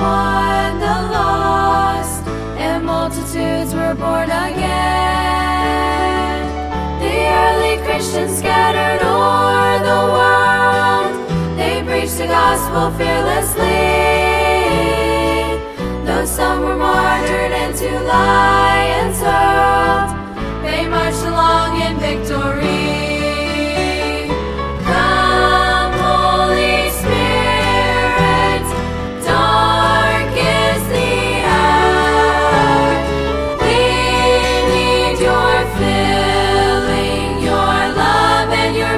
won the lost, and multitudes were born again. The early Christians scattered o'er the world, they preached the gospel fearlessly. Though some were martyred and to lions hurled, they marched along in victory.